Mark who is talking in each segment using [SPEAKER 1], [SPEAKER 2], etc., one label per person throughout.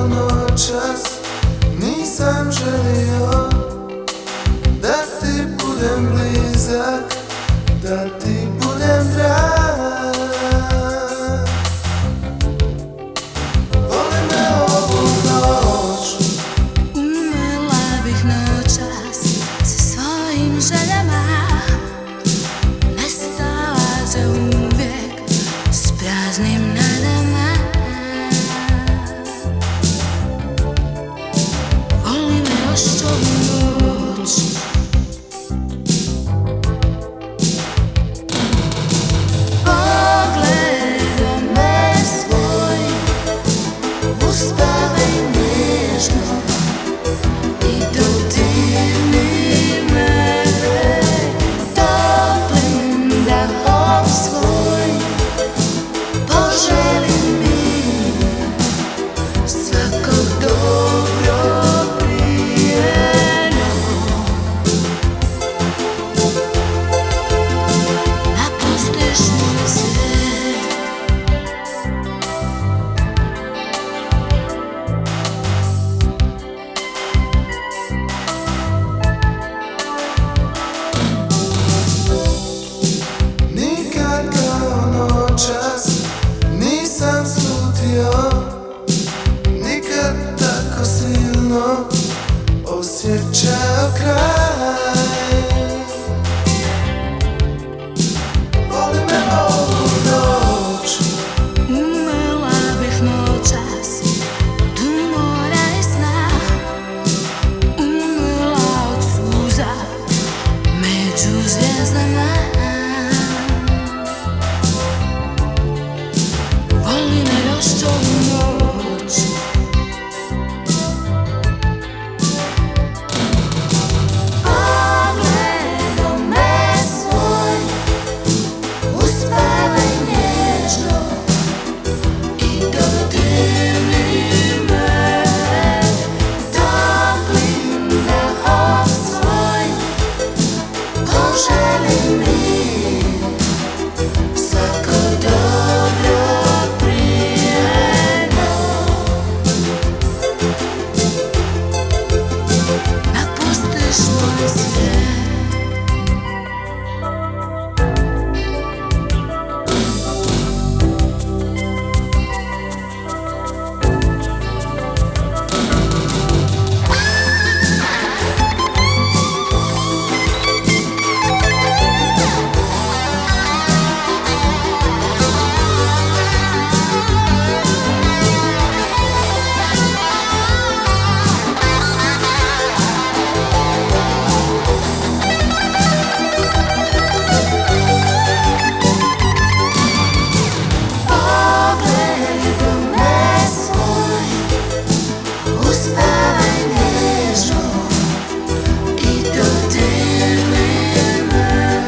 [SPEAKER 1] noćas nisam želio da ti budem blizak, da ti budem drag. Voli me ovu noć.
[SPEAKER 2] Umrla bih noćas sa svojim željama, nestala za uvijek s praznim nadama. Voli me još ovu noć. Pogledom me svoj, uspavaj nježno i dodirni me toplim dahom svoj. Poželi mi svakog dobro prijeno. Napustiš moj svijet.
[SPEAKER 1] Nikad kao noćas nisam slutio, nikad tako silno osjećao kraj. Voli me ovu noć.
[SPEAKER 2] Umrla bih noćas od umora i sna, umrla od suza među zvijezdama. Voli me još ovu noć. Pogledom me svoj, uspavaj nježno i dodirni me toplim dahom svoj. Poželi mi svako dobro prijeno. Napustiš moj svijet. Pogledom me svoj, uspavaj nježno i dodirni me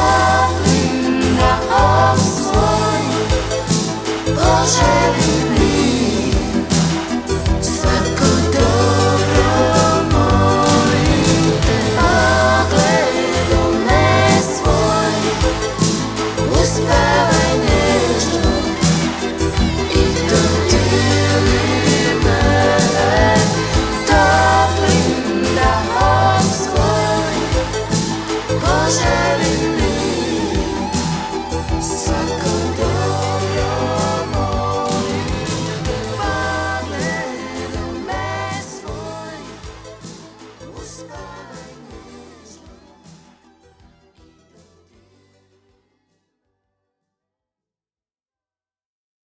[SPEAKER 2] toplim dahom svoj. Poželi mi